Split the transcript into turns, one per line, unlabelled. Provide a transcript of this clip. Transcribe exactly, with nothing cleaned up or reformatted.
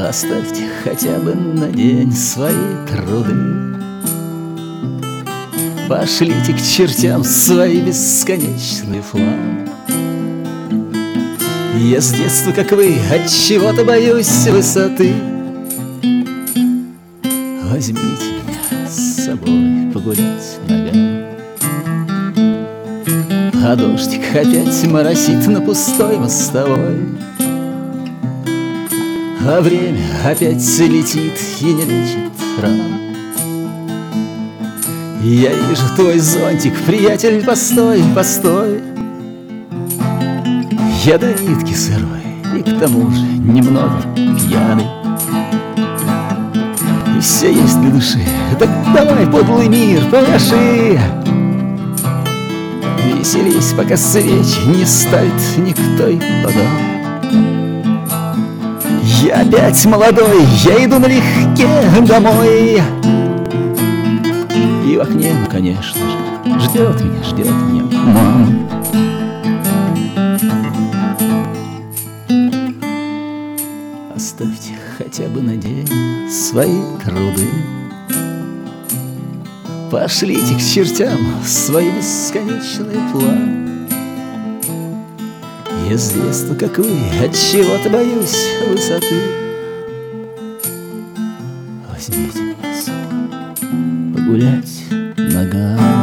Оставьте хотя бы на день свои труды, пошлите к чертям свои бесконечные планы. Я с детства, как вы, от чего-то боюсь высоты. Возьмите меня с собой погулять ногами, а дождик опять моросит на пустой мостовой, а время опять летит и не лечит ран. Я вижу твой зонтик, приятель, постой, постой. Я до нитки сырой и к тому же немного пьяный, и все есть для души. Так давай, подлый мир, пляши, веселись, пока свечи не ставит никто и подал. Я опять молодой, я иду налегке домой, и в окне, ну, конечно же, ждет меня, ждет меня мама. Оставьте хотя бы на день свои труды, пошлите к чертям свои бесконечные планы. Я с детства, как вы, от чего-то боюсь высоты. Возьмите меня с собой погулять ногами.